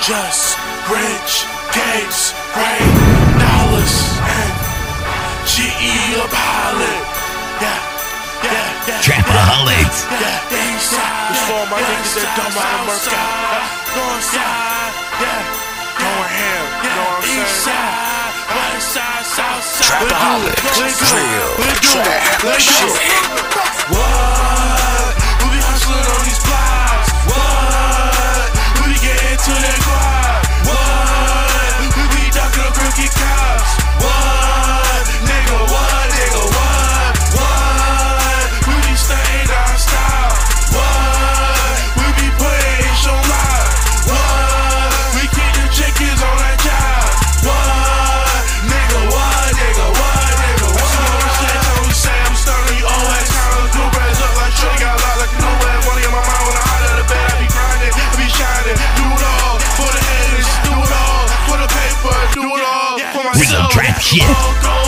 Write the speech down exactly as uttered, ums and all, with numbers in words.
just rich, gates, rain, dollars, and G E a pilot. Yeah, yeah, yeah. Trapaholics. Yeah, Eastside. It's for my niggas that don't wanna work out. Northside, yeah, going ham. You know what I'm saying? Eastside, Westside, Southside. Trapaholics. Drill. Trap. Shit. What? We be hustling on these blocks. What? We be getting to that grind. What? We be ducking up rookie cops. What? Nigga, what? Nigga, what? What? We be staying our style. What? We be putting ish on live. What? We keep the chickens on that job. What? Nigga, what? Nigga, what? Nigga, what? That's what I'm saying. Tell me, say I'm starting you always. New braids up like Trey, got a lot like a new way. Money in my mind when I'm out of the bed. I be grinding, I be shining. Do it all for the haters. Do it all for the paper. Do it all for myself. Real trap shit.